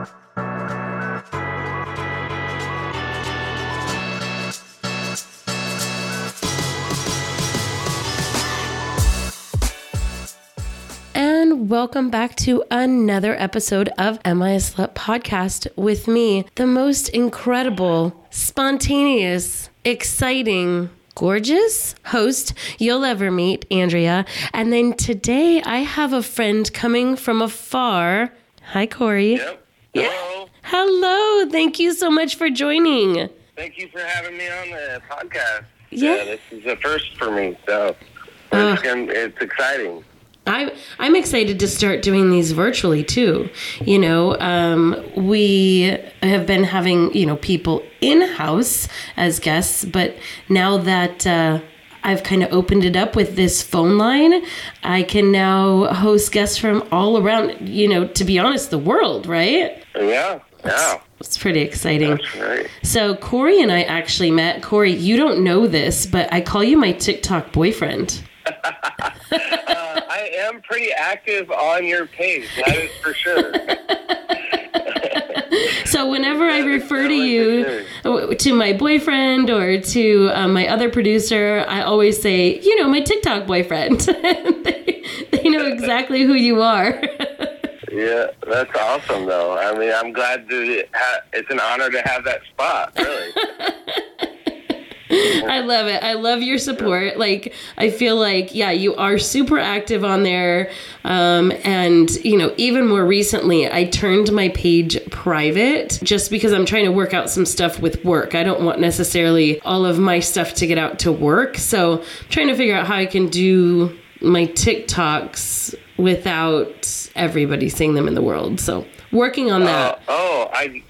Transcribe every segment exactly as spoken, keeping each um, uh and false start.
Welcome back to another episode of Am I a Slut podcast with me, the most incredible, spontaneous, exciting, gorgeous host you'll ever meet, Andrea. And then today I have a friend coming from afar. Hi, Corey. Yep. Hello. Yeah. Hello. Thank you so much for joining. Thank you for having me on the podcast. Yeah. Uh, this is a first for me, so Uh. it's, gonna- it's exciting. I'm I'm excited to start doing these virtually too. You know, um, we have been having, you know, people in-house as guests, but now that uh, I've kind of opened it up with this phone line, I can now host guests from all around, you know, to be honest, the world, right? Yeah, yeah. It's pretty exciting. That's right. So Corey and I actually met. Corey, you don't know this, but I call you my TikTok boyfriend. uh, I am pretty active on your page, that is for sure. So whenever I refer to you, to my boyfriend or to uh, my other producer, I always say, you know, my TikTok boyfriend. they, they know exactly who you are. Yeah, that's awesome, though. I mean, I'm glad to ha- it's an honor to have that spot, really. I love it. I love your support. Like, I feel like, yeah, you are super active on there. Um, and, you know, even more recently, I turned my page private just because I'm trying to work out some stuff with work. I don't want necessarily all of my stuff to get out to work. So I'm trying to figure out how I can do my TikToks without everybody seeing them in the world. So working on that. Uh, oh, I...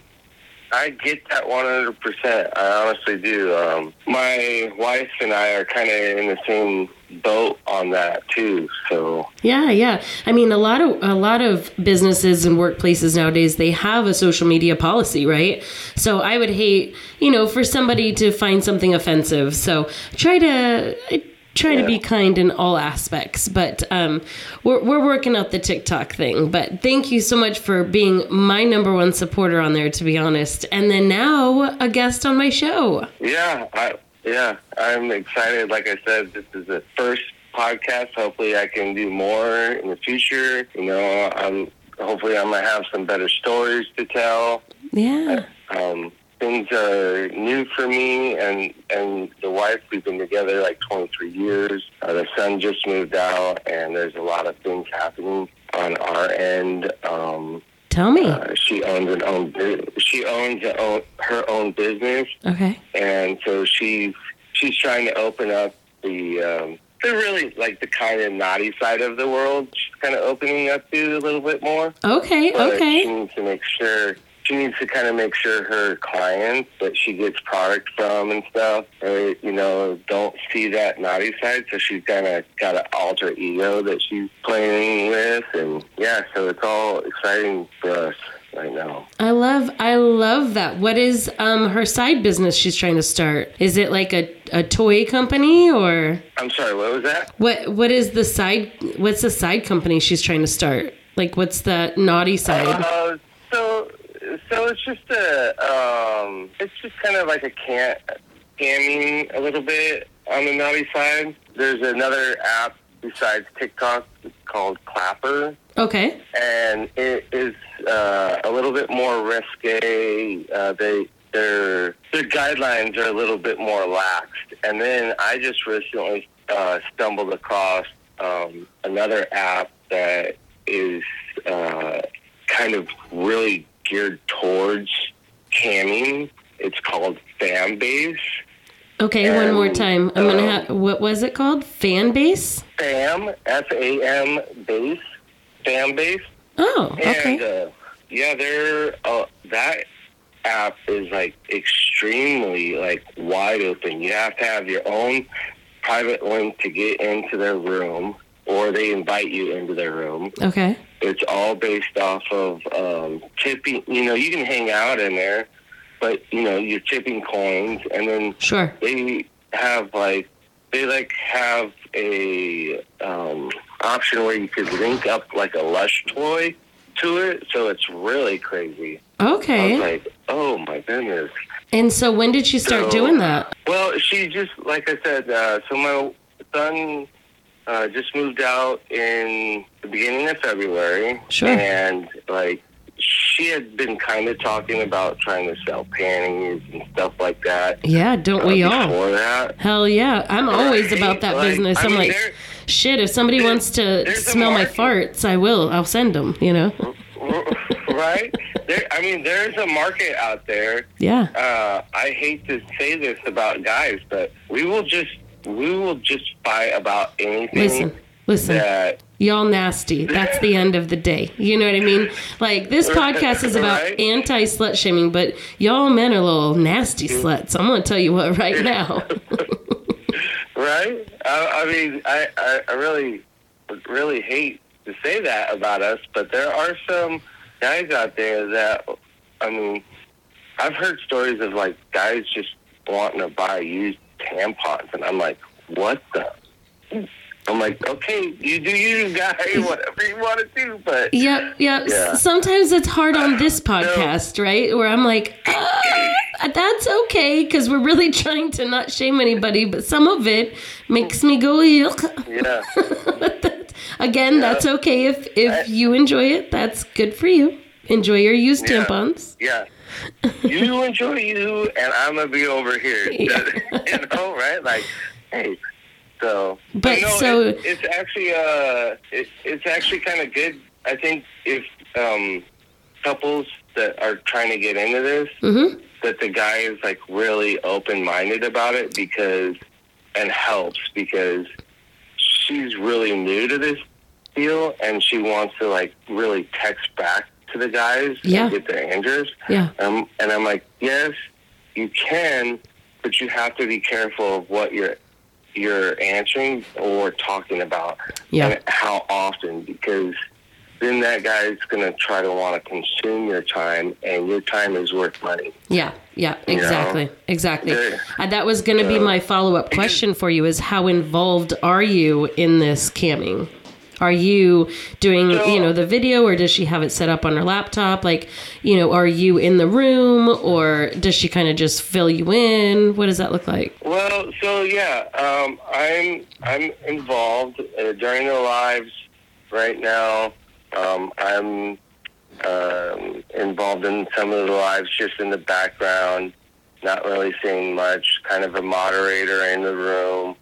I get that one hundred percent. I honestly do. Um, my wife and I are kind of in the same boat on that too. So yeah, yeah. I mean, a lot of a lot of businesses and workplaces nowadays, they have a social media policy, right? So I would hate, you know, for somebody to find something offensive. So try to try yeah. to be kind in all aspects. But um, we're we're working out the TikTok thing. But thank you so much for being my number one supporter on there, to be honest. And then now a guest on my show. Yeah, I, yeah, I'm excited. Like I said, this is the first podcast. Hopefully, I can do more in the future. You know, I'm hopefully I'm gonna have some better stories to tell. Yeah. Um, things are new for me, and and the wife, we've been together like twenty-three years. Uh, the son just moved out, and there's a lot of things happening on our end. Um, Tell me. Uh, she owns an own. She owns a own, her own business. Okay. And so she's she's trying to open up the um, the really like the kind of naughty side of the world. She's kind of opening up to a little bit more. Okay. But okay. She needs to make sure. She needs to kind of make sure her clients that she gets product from and stuff, or, you know, don't see that naughty side. So she's kind of got an alter ego that she's playing with. And, yeah, so it's all exciting for us right now. I love I love that. What is um her side business she's trying to start? Is it like a, a toy company or? I'm sorry, what was that? What What is the side, what's the side company she's trying to start? Like, what's the naughty side? Uh, so... So it's just a, um, it's just kind of like a can scamming a little bit on the naughty side. There's another app besides TikTok called Clapper. Okay. And it is uh, a little bit more risque. Uh, they their their guidelines are a little bit more laxed. And then I just recently uh, stumbled across um, another app that is uh, kind of really geared towards camming. It's called Fanbase. Okay, and, one more time. I'm um, gonna have. What was it called? Fanbase. Fam, F A M base, Fanbase. Oh, okay. And uh, yeah, they're uh, that app is like extremely like wide open. You have to have your own private link to get into their room, or they invite you into their room. Okay. It's all based off of um, tipping. You know, you can hang out in there, but, you know, you're tipping coins. And then Sure. they have, like, they, like, have a um, option where you could link up, like, a Lush toy to it, so it's really crazy. Okay. I was like, oh my goodness. And so when did she start So- doing that? Well, she just, like I said, uh, so my son uh, just moved out in the beginning of February. Sure. And, like, she had been kind of talking about trying to sell panties and stuff like that. Yeah, don't uh, we all? Before that. Hell yeah. I'm always Right? about that Like, business. I I'm mean, like, there- shit, if somebody there- wants to there's a smell my market. farts, I will. I'll send them, you know? Right? There, I mean, there's a market out there. Yeah. Uh, I hate to say this about guys, but we will just we will just fight about anything Listen, listen. that Y'all nasty. That's the end of the day. You know what I mean? Like, this podcast is about Right? anti-slut shaming, but y'all men are little nasty sluts. I'm going to tell you what right now. right? I, I mean, I, I, I really, really hate to say that about us, but there are some guys out there that, I mean, I've heard stories of, like, guys just wanting to buy used tampons, and I'm like, what the? I'm like, okay, you do you, guy, whatever you want to do, but... Yep, yep. Yeah. S- Sometimes it's hard on this podcast, right? Where I'm like, ah, that's okay, because we're really trying to not shame anybody, but some of it makes me go, yuck. Yeah. Again, that's okay. If if you enjoy it, that's good for you. Enjoy your used Yeah. tampons. Yeah. You enjoy you, and I'm going to be over here. Yeah. You know, right? Like, hey... So, But no, so- it, it's actually uh, it, it's actually kind of good. I think if um, couples that are trying to get into this, Mm-hmm. that the guy is like really open minded about it because and helps because she's really new to this deal and she wants to like really text back to the guys Yeah. and get their answers. Yeah. Um, and I'm like, yes, you can, but you have to be careful of what you're you're answering or talking about Yeah. and how often, because then that guy's going to try to want to consume your time, and your time is worth money. Yeah, yeah, You know? exactly, exactly. Yeah. Uh, that was going to be So- my follow-up question for you: is how involved are you in this camming? Are you doing, So- you know, the video, or does she have it set up on her laptop? Like, you know, are you in the room, or does she kind of just fill you in? What does that look like? Well, so yeah, um, I'm I'm involved uh, during the lives right now. Um, I'm um, involved in some of the lives, just in the background, not really saying much. Kind of a moderator in the room.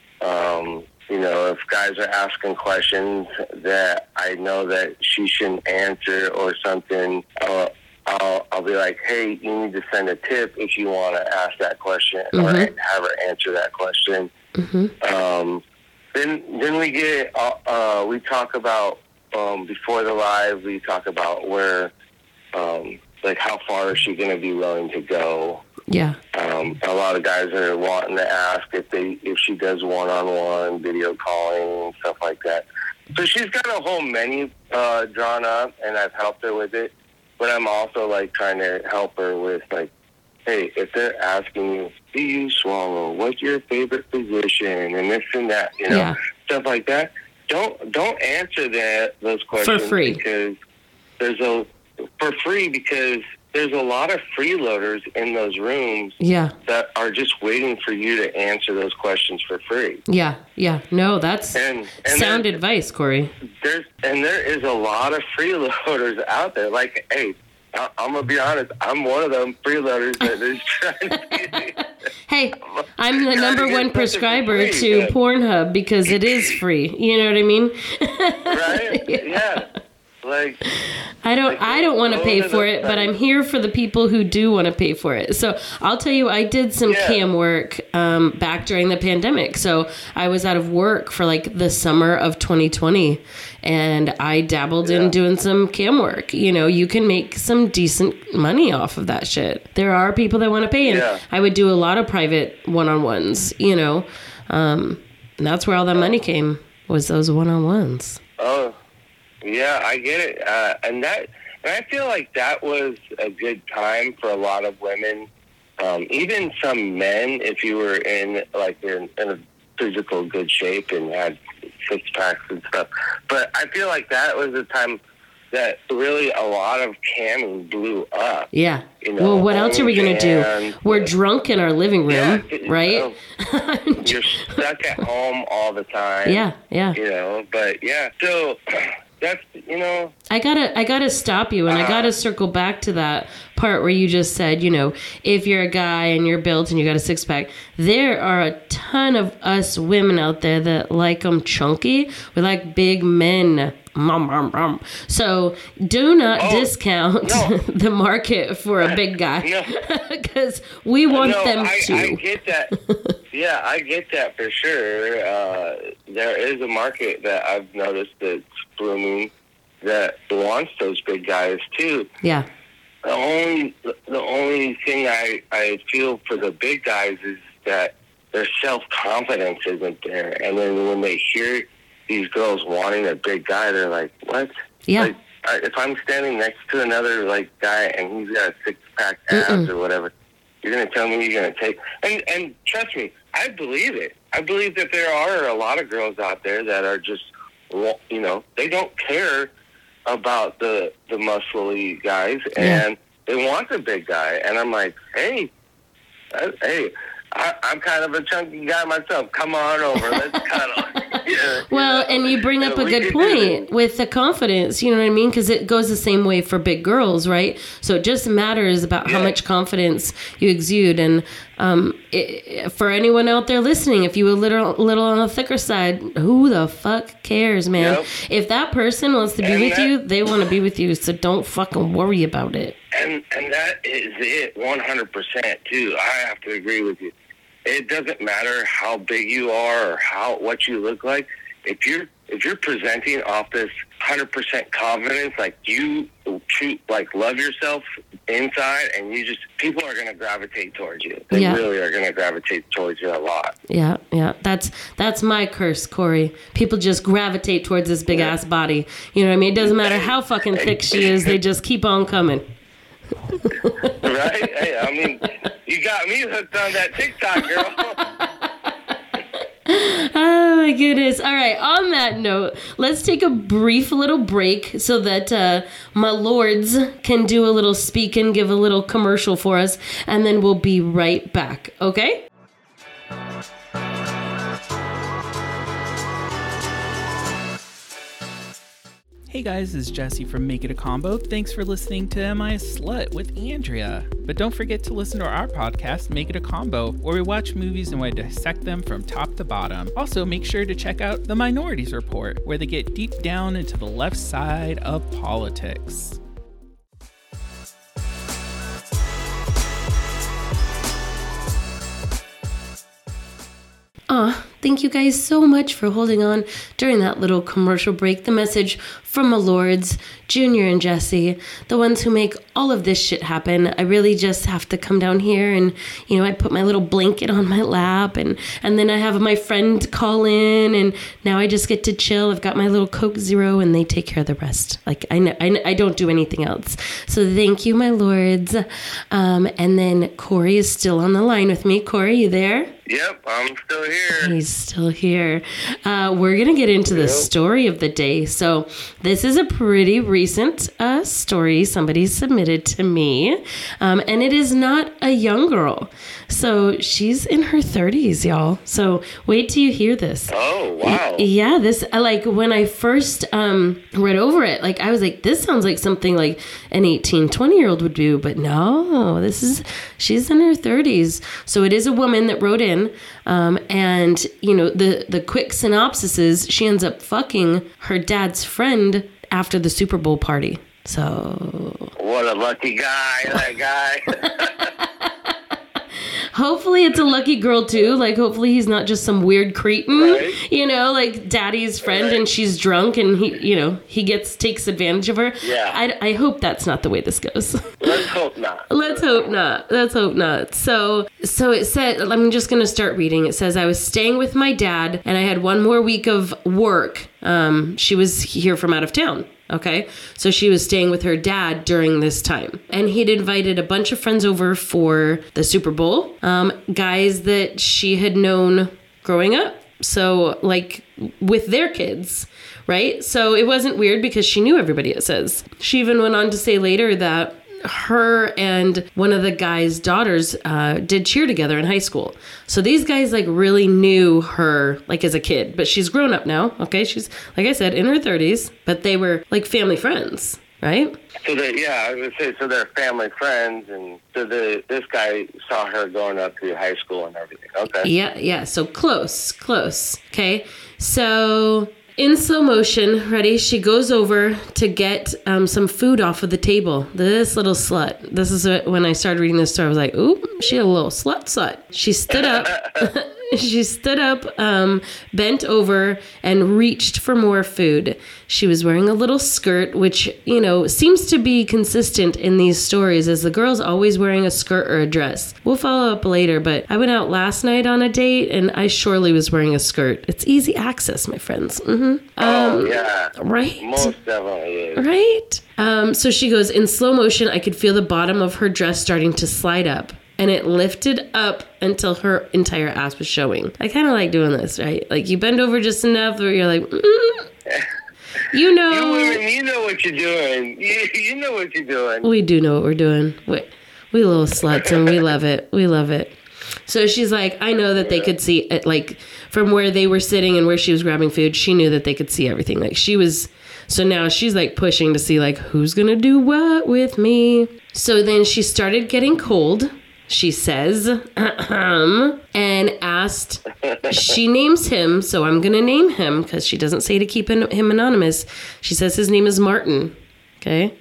Um, you know, if guys are asking questions that I know that she shouldn't answer or something, I'll, I'll, I'll be like, hey, you need to send a tip if you want to ask that question or Mhm. have her answer that question. Mm-hmm. Um, then, then we get, uh, uh, we talk about, um, before the live, we talk about where, um, like how far is she going to be willing to go? Yeah, Um, a lot of guys are wanting to ask if they if she does one-on-one video calling and stuff like that. So she's got a whole menu uh, drawn up, and I've helped her with it. But I'm also like trying to help her with like, hey, if they're asking you, do you swallow? What's your favorite position? And this and that, you know, Yeah. stuff like that. Don't don't answer that those questions free. because there's a for free because. There's a lot of freeloaders in those rooms yeah, that are just waiting for you to answer those questions for free. yeah, yeah. No, that's And, and sound there- advice, Corey. there's and there is a lot of freeloaders out there. Like, hey, I, I'm gonna be honest, I'm one of them freeloaders that is trying to. Hey, I'm the Trying to number get one something for prescriber free, to but- Pornhub because it is free. You know what I mean? Right? Yeah. Like, I don't I don't want to Those pay are for the it, but I'm things. here for the people who do want to pay for it. So I'll tell you, I did some Yeah. cam work um, back during the pandemic. So I was out of work for like the summer of twenty twenty, and I dabbled in Yeah. doing some cam work. You know, you can make some decent money off of that shit. There are people that want to pay, and Yeah. I would do a lot of private one-on-ones, you know, um, and that's where all that money came, was those one-on-ones. oh, yeah, I get it. Uh, and that, and I feel like that was a good time for a lot of women. Um, even some men, if you were in like in, in a physical good shape and had six packs and stuff. But I feel like that was a time that really a lot of camming blew up. Yeah. You know, well, what else are we going to do? We're drunk in our living room, yeah, right? Uh, you're stuck at home all the time. Yeah, yeah. You know, but yeah, so that's, you know. I gotta, I gotta stop you, and uh, I gotta circle back to that part where you just said, you know, if you're a guy and you're built and you got a six pack, there are a ton of us women out there that like them chunky. We like big men. Mom, mom, mom. So do not oh, discount no. the market for a big guy, because we want no, them I, to. I get that. Yeah, I get that for sure. Uh, there is a market that I've noticed that's blooming that wants those big guys too. Yeah. The only the only thing I, I feel for the big guys is that their self-confidence isn't there, and then when they hear these girls wanting a big guy, they're like, what? Yeah. Like, I, if I'm standing next to another like guy and he's got a six pack abs Mm-mm. or whatever, you're gonna tell me you're gonna take and and trust me, I believe it. I believe that there are a lot of girls out there that are just, you know, they don't care about the the muscly guys and yeah. they want the big guy. And I'm like, hey, uh, hey. I, I'm kind of a chunky guy myself. Come on over. Let's cuddle. Yeah, well, you know? and you bring up yeah, a good point with the confidence. You know what I mean? Because it goes the same way for big girls, right? So it just matters about yeah. how much confidence you exude. And um, it, for anyone out there listening, if you were a little, little on the thicker side, who the fuck cares, man? Yep. If that person wants to be and with that, you, they want to be with you. So don't fucking worry about it. And and that is it, one hundred percent too. I have to agree with you. It doesn't matter how big you are or how what you look like. If you're if you're presenting off this one hundred percent confidence, like you treat, like love yourself inside, and you just people are going to gravitate towards you. They yeah. really are going to gravitate towards you a lot. Yeah, yeah. That's that's my curse, Corey. People just gravitate towards this big yeah. ass body. You know what I mean? It doesn't matter how fucking thick she is. They just keep on coming. Right? Hey, I mean, you got me hooked on that TikTok, girl. Oh my goodness. All right, on that note, let's take a brief little break so that uh, my lords can do a little speak and give a little commercial for us, and then we'll be right back, okay? Hey guys, it's Jesse from Make It a Combo. Thanks for listening to Am I a Slut with Andrea. But don't forget to listen to our podcast, Make It a Combo, where we watch movies and we dissect them from top to bottom. Also, make sure to check out The Minorities Report, where they get deep down into the left side of politics. Aw, thank you guys so much for holding on during that little commercial break. The message from my lords, Junior and Jesse, the ones who make all of this shit happen. I really just have to come down here and, you know, I put my little blanket on my lap and, and then I have my friend call in and now I just get to chill. I've got my little Coke Zero and they take care of the rest. Like, I, I, I don't do anything else. So thank you, my lords. Um, and then Corey is still on the line with me. Corey, you there? Yep, I'm still here. He's still here. Uh, we're going to get into the yep. story of the day. So this is a pretty recent uh, story somebody submitted to me. Um, and it is not a young girl. So she's in her thirties, y'all. So wait till you hear this. Oh, wow. Yeah, this, like, when I first um, read over it, like, I was like, this sounds like something like an eighteen, twenty-year-old would do. But no, this is, she's in her thirties. So it is a woman that wrote in. Um, and, you know, the, the quick synopsis is she ends up fucking her dad's friend after the Super Bowl party. So. What a lucky guy, that guy. Hopefully it's a lucky girl too. Like, hopefully he's not just some weird cretin, right. you know, like daddy's friend right. and she's drunk and he, you know, he gets, takes advantage of her. Yeah. I, I hope that's not the way this goes. Let's hope not. Let's hope not. Let's hope not. So, so it said, I'm just going to start reading. It says, I was staying with my dad and I had one more week of work. Um, she was here from out of town. Okay, so she was staying with her dad during this time. And he'd invited a bunch of friends over for the Super Bowl, um, guys that she had known growing up So, like, with their kids, right? So it wasn't weird because she knew everybody, it says. She even went on to say later that her and one of the guy's daughters uh, did cheer together in high school. So these guys like really knew her like as a kid, but she's grown up now. Okay. She's, like I said, in her thirties, but they were like family friends, right? So they, yeah, I was gonna say, so they're family friends, and so the this guy saw her going up through high school and everything. Okay. Yeah. Yeah. So close, close. Okay. So in slow motion, ready, she goes over to get um, some food off of the table. This little slut. This is what, when I started reading this story, I was like, ooh, she a little slut slut. She stood up. She stood up, um, bent over, and reached for more food. She was wearing a little skirt, which, you know, seems to be consistent in these stories, as the girl's always wearing a skirt or a dress. We'll follow up later, but I went out last night on a date, and I surely was wearing a skirt. It's easy access, my friends. Mm-hmm. Oh, um, yeah. Right? Most definitely is. Right? Um, so she goes, in slow motion, I could feel the bottom of her dress starting to slide up. And it lifted up until her entire ass was showing. I kind of like doing this, right? Like you bend over just enough where you're like, mm. you know. You women, you know what you're doing. You, you know what you're doing. We do know what we're doing. We, we little sluts, and we love it. We love it. So she's like, I know that they could see it, like from where they were sitting and where she was grabbing food. She knew that they could see everything. Like she was. So now she's like pushing to see like who's gonna do what with me. So then she started getting cold. She says, and asked, she names him, so I'm going to name him because she doesn't say to keep him anonymous. She says his name is Martin. Okay.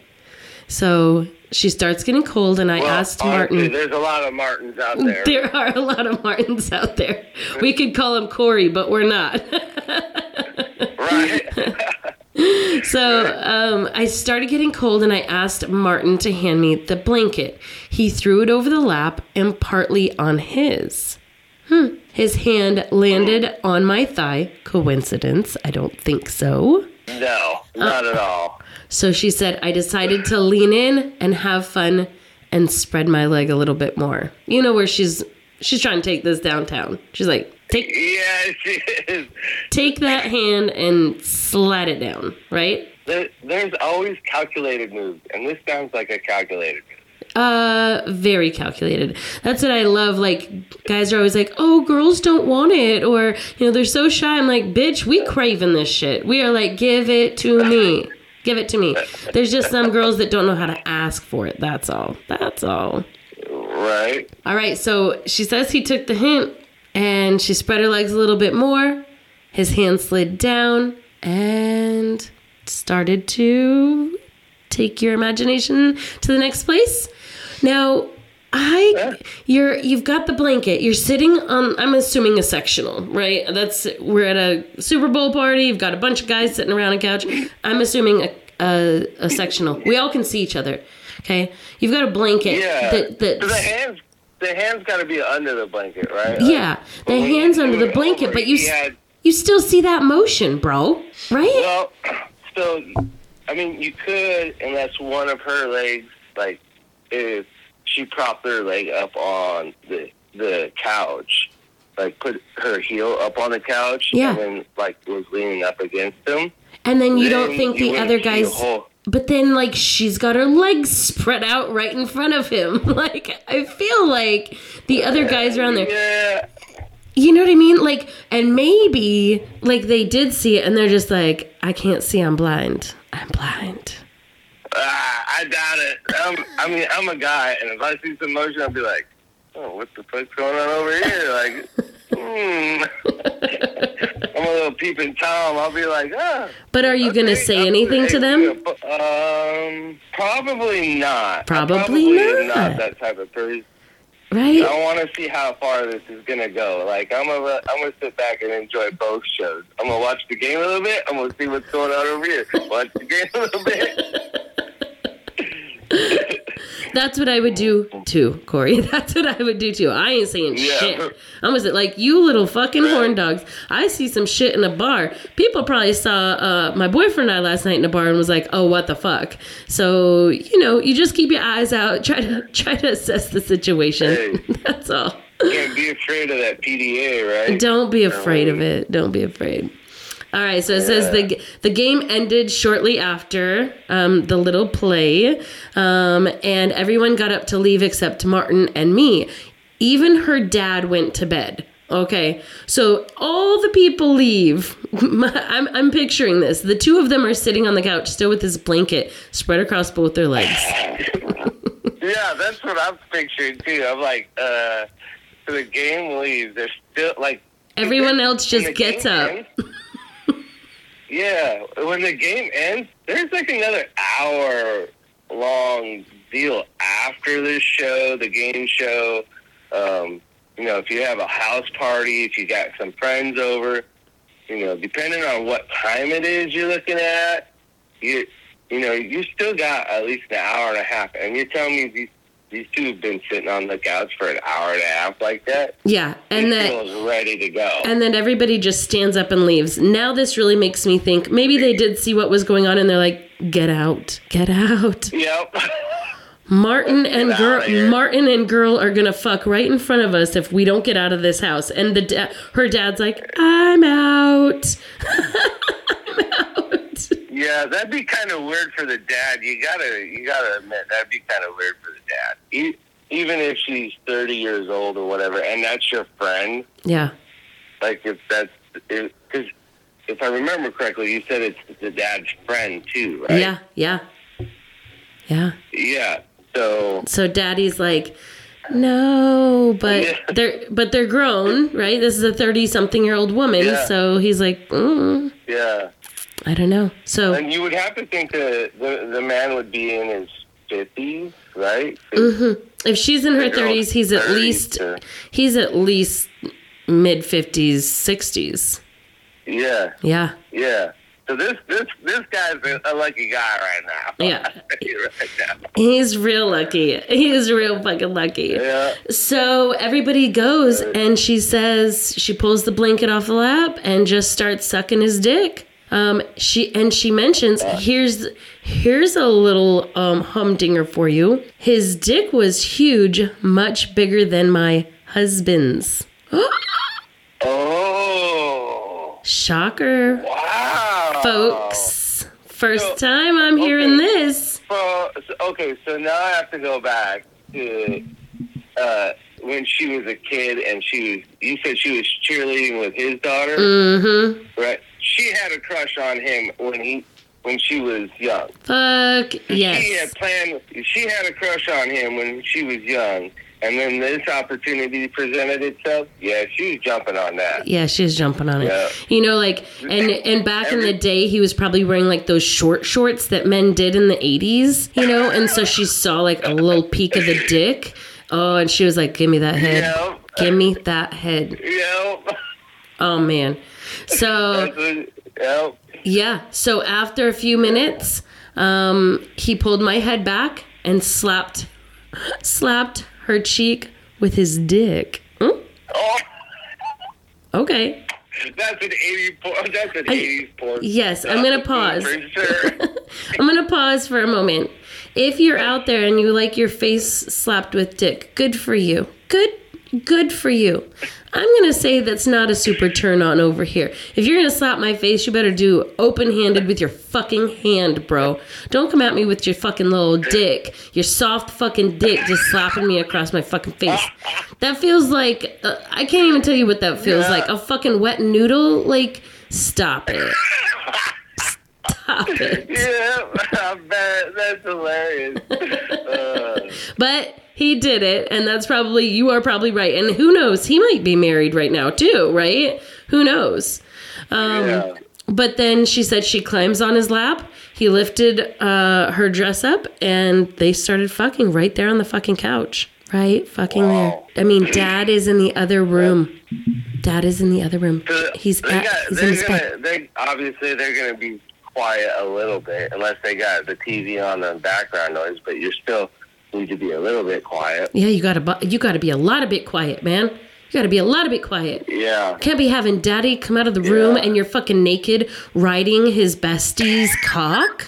So she starts getting cold, and I well, asked honestly, Martin. There's a lot of Martins out there. There are a lot of Martins out there. We could call him Corey, but we're not. Right. So um, I started getting cold, and I asked Martin to hand me the blanket. He threw it over the lap and partly on his. Hmm. His hand landed on my thigh. Coincidence? I don't think so. No, not uh, at all. So she said, I decided to lean in and have fun and spread my leg a little bit more. You know where she's she's trying to take this downtown. She's like, take, yeah, she is. Take that hand and slide it down, right? There, there's always calculated moves, and this sounds like a calculated move. Uh, very calculated. That's what I love. Like, guys are always like, oh, girls don't want it. Or, you know, they're so shy. I'm like, bitch, we craving this shit. We are like, give it to me. Give it to me. There's just some girls that don't know how to ask for it. That's all. That's all. Right. All right. So she says he took the hint, and she spread her legs a little bit more. His hand slid down and started to take your imagination to the next place. Now, I, you're, you've got the blanket. You're sitting on, I'm assuming a sectional, right? That's, we're at a Super Bowl party. You've got a bunch of guys sitting around a couch. I'm assuming a, a, a sectional. We all can see each other. Okay. You've got a blanket. Yeah. That, that, so the hands, the hands got to be under the blanket, right? Yeah. Like, the hands under the blanket, over, but you, had, you still see that motion, bro. Right? Well, still, I mean, you could, unless one of her legs, like, if she propped her leg up on the the couch, like put her heel up on the couch, yeah. and then like was leaning up against him. And then you then don't think the other guy's. But then, like, she's got her legs spread out right in front of him. Like, I feel like the other guys around there. Yeah. You know what I mean? Like, and maybe, like, they did see it, and they're just like, I can't see, I'm blind. I'm blind. Ah, I doubt it. I'm, I mean, I'm a guy, and if I see some motion, I'll be like, oh, what the fuck's going on over here? Like, hmm. I'm a little peeping Tom. I'll be like, ah. But are you okay, going to say anything to them? Um, probably not. Probably, probably not. not that type of person. Right? I want to see how far this is going to go. Like, I'm going to I'm gonna sit back and enjoy both shows. I'm going to watch the game a little bit. I'm going to see what's going on over here. Watch the game a little bit. That's what I would do too, Corey. That's what I would do too. I ain't saying yeah. shit. I'm gonna say, like, you little fucking horn dogs. I see some shit in a bar. People probably saw uh, my boyfriend and I last night in a bar and was like, oh, what the fuck? So, you know, you just keep your eyes out. Try to try to assess the situation. Hey. That's all. Can't be afraid of that P D A, right? Don't be afraid of it. Don't be afraid. All right, so it yeah. says the the game ended shortly after um, the little play, um, and everyone got up to leave except Martin and me. Even her dad went to bed. Okay, so all the people leave. I'm I'm picturing this. The two of them are sitting on the couch, still with this blanket spread across both their legs. Yeah, that's what I'm picturing too. I'm like, uh, so the game leaves. They're still like everyone else just gets up. Ends, yeah, when the game ends, there's like another hour long deal after this show, the game show. Um, you know, if you have a house party, if you got some friends over, you know, depending on what time it is you're looking at, you you know, you still got at least an hour and a half. And you're telling me these these two have been sitting on the couch for an hour and a half like that? Yeah, and that feels ready to go. And then everybody just stands up and leaves. Now this really makes me think maybe they did see what was going on and they're like, get out, get out. Yep. Martin and girl, Martin and girl are gonna fuck right in front of us if we don't get out of this house. And the da- her dad's like, I'm out. I'm out. Yeah, that'd be kind of weird for the dad. You gotta, you gotta admit that'd be kind of weird for the dad. E- even if she's thirty years old or whatever, and that's your friend. Yeah. Like if that's because if I remember correctly, you said it's the dad's friend too, right? Yeah. Yeah. Yeah. Yeah. So, so daddy's like, no, but yeah. they're but they're grown, right? This is a thirty-something-year-old woman, yeah. So he's like, mm, yeah, I don't know. So, and you would have to think that the the man would be in his fifties, right? Mm-hmm. If she's in her thirties, he's at least to... he's at least mid fifties, sixties. Yeah. Yeah. Yeah. So this this this guy's a lucky guy right now. Yeah, right now. He's real lucky. He's real fucking lucky. Yeah. So everybody goes, and she says she pulls the blanket off the lap and just starts sucking his dick. Um, she and she mentions here's here's a little um, humdinger for you. His dick was huge, much bigger than my husband's. Oh. Shocker. Wow. Folks. First so, time I'm okay. hearing this. So, okay, so now I have to go back to uh, when she was a kid and she was, you said she was cheerleading with his daughter? Mm-hmm. Right. She had a crush on him when he, when she was young. Fuck, yes. She had planned, she had a crush on him when she was young. And then this opportunity presented itself. Yeah, she was jumping on that. Yeah, she was jumping on it. Yeah. You know, like, and and back Every, in the day, he was probably wearing, like, those short shorts that men did in the eighties, you know? And so she saw, like, a little peek of the dick. Oh, and she was like, give me that head. Yep. Give me that head. Yep. Oh, man. So, yep. yeah. So after a few minutes, um, he pulled my head back and slapped, slapped her cheek with his dick. Hmm? Oh. Okay. That's an eighties porn. That's an I, eighties porn. Yes, I'm going to pause. For sure. I'm going to pause for a moment. If you're out there and you like your face slapped with dick, good for you. Good, good for you. I'm going to say that's not a super turn on over here. If you're going to slap my face, you better do open-handed with your fucking hand, bro. Don't come at me with your fucking little dick. Your soft fucking dick just slapping me across my fucking face. That feels like, uh, I can't even tell you what that feels yeah. like. A fucking wet noodle? Like, stop it. Stop it. Yeah, I bet. That's hilarious. Uh. But he did it, and that's probably, you are probably right. And who knows? He might be married right now, too, right? Who knows? Um, yeah. But then she said she climbs on his lap. He lifted uh, her dress up, and they started fucking right there on the fucking couch. Right? Fucking wow. there. I mean, Dad is in the other room. Dad is in the other room. So he's at, got, he's in his gonna, bed. they, obviously, they're going to be quiet a little bit, unless they got the T V on the background noise, but you're still need to be a little bit quiet. Yeah, you gotta you gotta be a lot of bit quiet, man. You gotta be a lot of bit quiet. Yeah. Can't be having Daddy come out of the room yeah. and you're fucking naked riding his bestie's cock.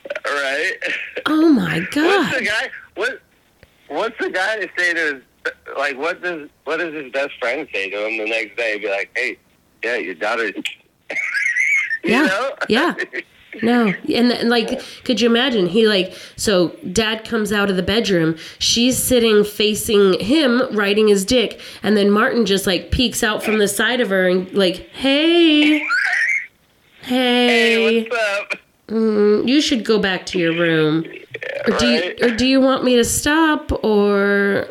Right. Oh my god. What's the guy? What? What's the guy to say to his? like, what does what does his best friend say to him the next day? Be like, hey, yeah, your daughter. you yeah, know? yeah. No, and, and like, could you imagine? He like, so dad comes out of the bedroom. She's sitting facing him, riding his dick, and then Martin just like peeks out from the side of her and like, hey, hey, Hey, what's up? Mm, you should go back to your room. Yeah, Or do, right? you, or do you want me to stop? Or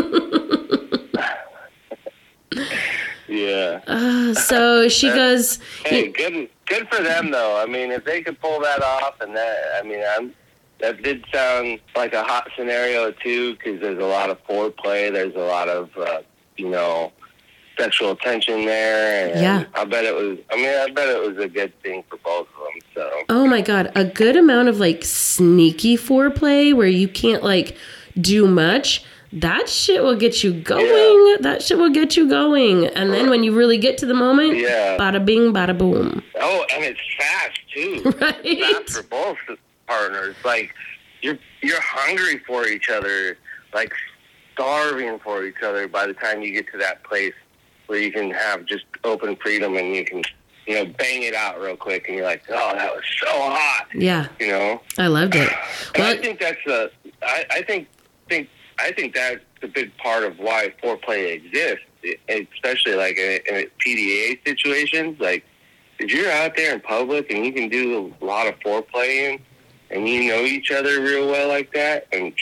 yeah. uh, so she goes. Hey, good, good for them though. I mean, if they could pull that off, and that, I mean, I'm, that did sound like a hot scenario too, because there's a lot of foreplay. There's a lot of, uh, you know, sexual tension there. And Yeah. I bet it was. I mean, I bet it was a good thing for both of them. So. Oh my God, a good amount of like sneaky foreplay where you can't like do much. That shit will get you going. Yeah. That shit will get you going. And then when you really get to the moment, Yeah. bada bing, bada boom. Oh, and it's fast too. Right? It's fast for both partners. Like you're you're hungry for each other, like starving for each other. By the time you get to that place where you can have just open freedom and you can, you know, bang it out real quick, and you're like, oh, that was so hot. Yeah. You know. I loved it. And Well, I think that's a. I, I think think I think that's a big part of why foreplay exists, especially like in, in P D A situations. Like, if you're out there in public and you can do a lot of foreplaying, and you know each other real well like that, and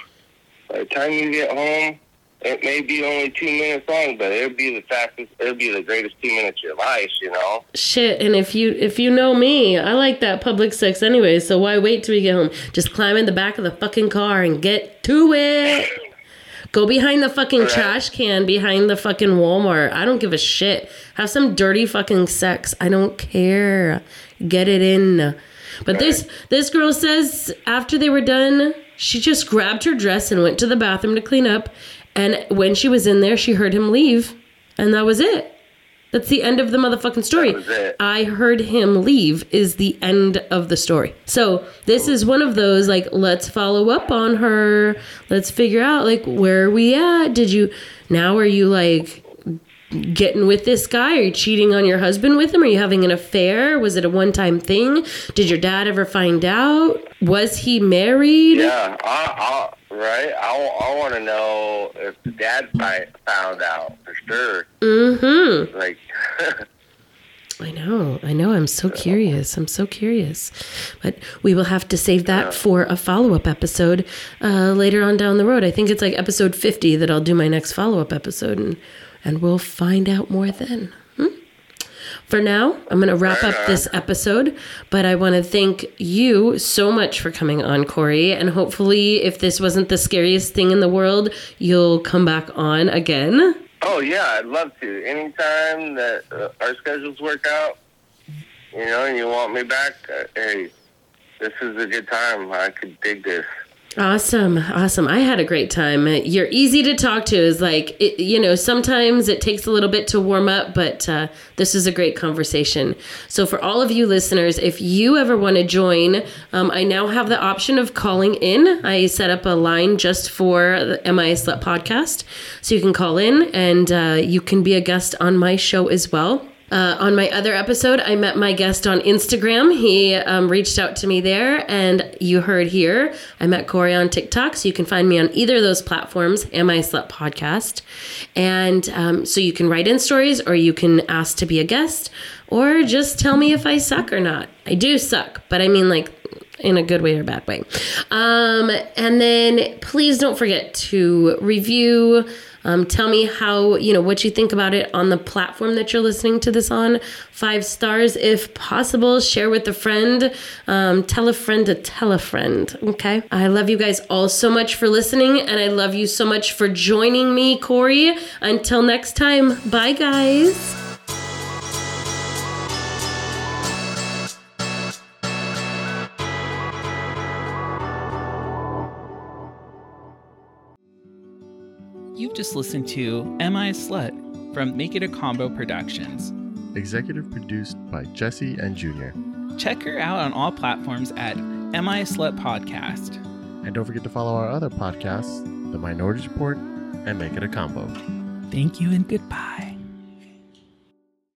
by the time you get home, it may be only two minutes long, but it'll be the fastest. It'll be the greatest two minutes of your life, you know. shit, and if you if you know me, I like that public sex anyway, so why wait till we get home? Just climb in the back of the fucking car and get to it. Go behind the fucking Right. trash can behind the fucking Walmart. I don't give a shit. Have some dirty fucking sex. I don't care. Get it in. But this this girl says after they were done, she just grabbed her dress and went to the bathroom to clean up. And when she was in there, she heard him leave. And that was it. That's the end of the motherfucking story. That was it. I heard him leave is the end of the story. So this is one of those, like, let's follow up on her. Let's figure out, like, where are we at? Did you, now are you, like, getting with this guy? Are you cheating on your husband with him? Are you having an affair? Was it a one-time thing? Did your dad ever find out? Was he married? Yeah, I, I, right. I, I want to know if the dad fi- found out for sure. Mm-hmm. Like, I know, I know. I'm so curious. I'm so curious. But we will have to save that for a follow-up episode uh, later on down the road. I think it's like episode fifty that I'll do my next follow-up episode, and, and we'll find out more then. Hmm? For now, I'm going to wrap Right up on. this episode, but I want to thank you so much for coming on, Corey, and hopefully if this wasn't the scariest thing in the world, you'll come back on again. oh yeah, I'd love to. Anytime that uh, our schedules work out, you know, and you want me back, uh, hey, this is a good time. I could dig this. Awesome. Awesome. I had a great time. You're easy to talk to. Is like, it, you know, sometimes it takes a little bit to warm up, but uh, this is a great conversation. So for all of you listeners, if you ever want to join, um, I now have the option of calling in. I set up a line just for the Am I a Slut podcast. So you can call in and uh, you can be a guest on my show as well. Uh, on my other episode, I met my guest on Instagram. He um, reached out to me there, and you heard here, I met Corey on TikTok, so you can find me on either of those platforms, Am I a Slut Podcast. And um, so you can write in stories, or you can ask to be a guest, or just tell me if I suck or not. I do suck, but I mean like in a good way or bad way. Um, and then please don't forget to review. Um, tell me how, you know, what you think about it on the platform that you're listening to this on. Five stars if possible. Share with a friend. Um, tell a friend to tell a friend. Okay. I love you guys all so much for listening, and I love you so much for joining me, Corey. Until next time. Bye, guys. You've just listened to Am I a Slut from Make It a Combo Productions. Executive produced by Jesse and Junior. Check her out on all platforms at Am I a Slut Podcast. And don't forget to follow our other podcasts, The Minority Report, and make it a combo. Thank you and goodbye.